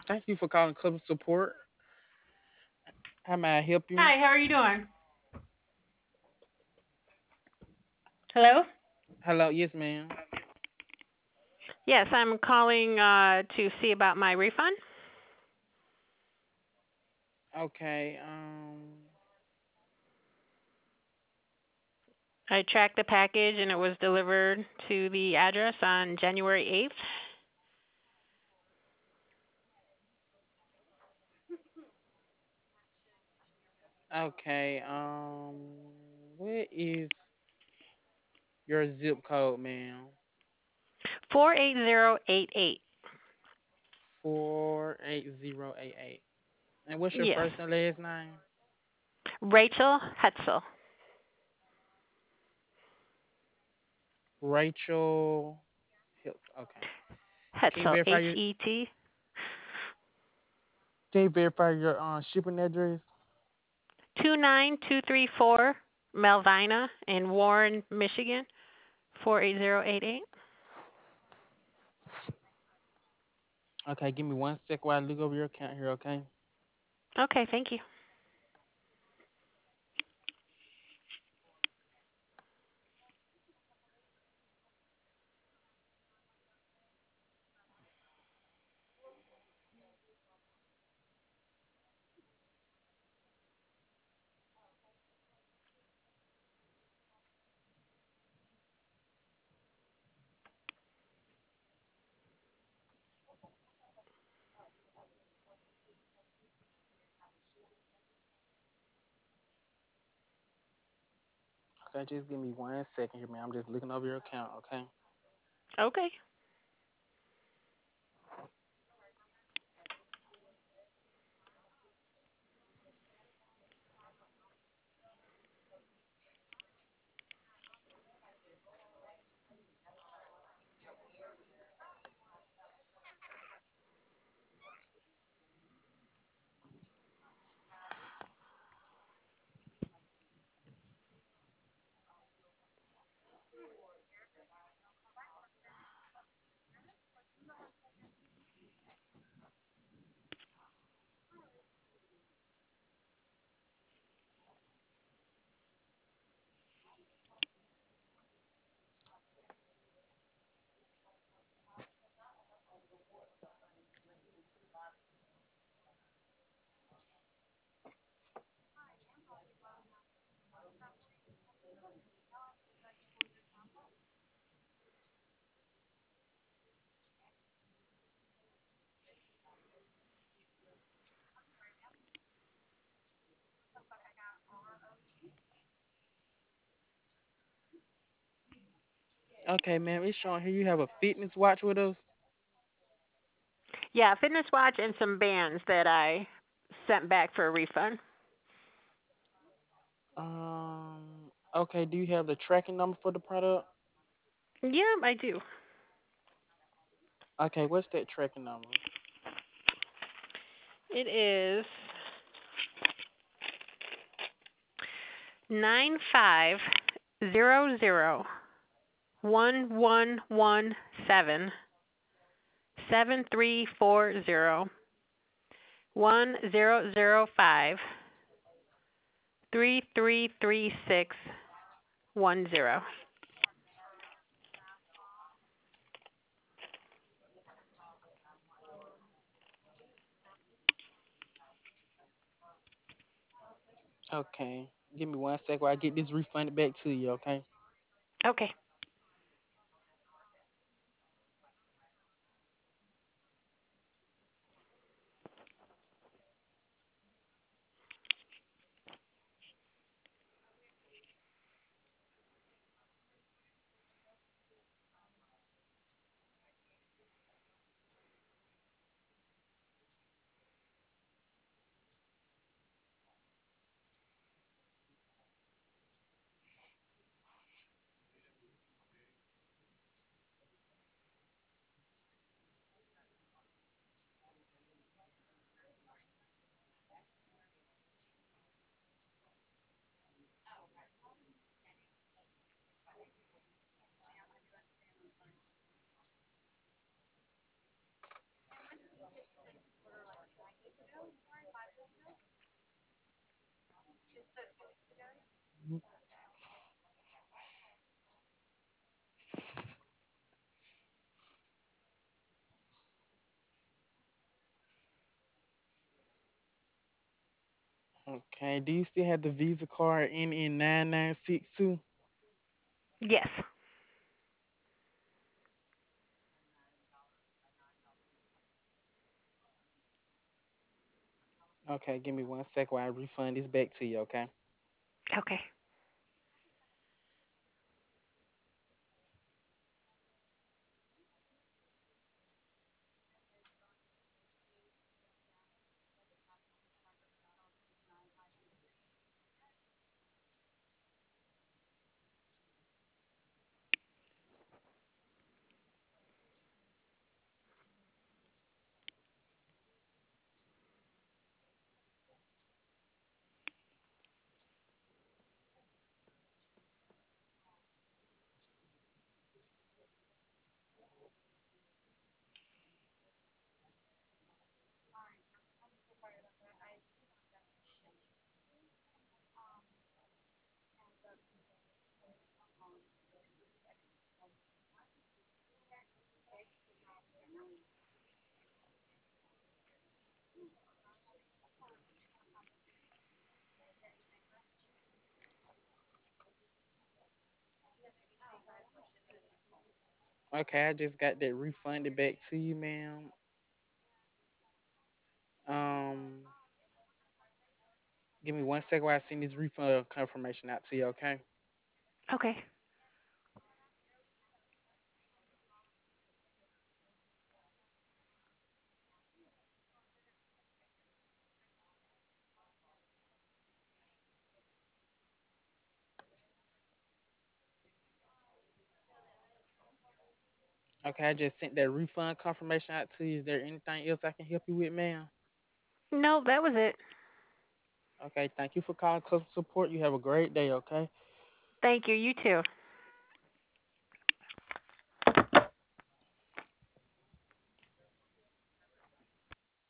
Thank you for calling customer support. How may I help you? Hi, how are you doing? Hello? Hello, yes, ma'am. Yes, I'm calling to see about my refund. Okay, I tracked the package and it was delivered to the address on January 8th. okay, what is your zip code, ma'am? 48088. 48088. And what's your Yes. first and last name? Rachel Hetzel. Rachel Hills. Okay. Can you Hetzel, verify your HET. can you verify your shipping address? 29234 Melvina in Warren, Michigan. 48088. Okay, give me 1 sec while I look over your account here, okay? Okay, thank you. Okay, just give me 1 second here, man. I'm just looking over your account, okay? Okay. Okay, ma'am, it's showing here you have a fitness watch with us. Yeah, fitness watch and some bands that I sent back for a refund. Okay, do you have the tracking number for the product? Yeah, I do. Okay, what's that tracking number? It is 9500134010. Okay, give me 1 sec while I get this refunded back to you, okay? Okay. Okay. Do you still have the Visa card in 9962? Yes. Okay, give me 1 second while I refund this back to you, okay? Okay. Okay, I just got that refunded back to you, ma'am. Um, Give me 1 second while I send this refund confirmation out to you, okay? Okay. Okay, I just sent that refund confirmation out to you. Is there anything else I can help you with, ma'am? No, that was it. Okay, thank you for calling customer support. You have a great day, okay? Thank you. You too.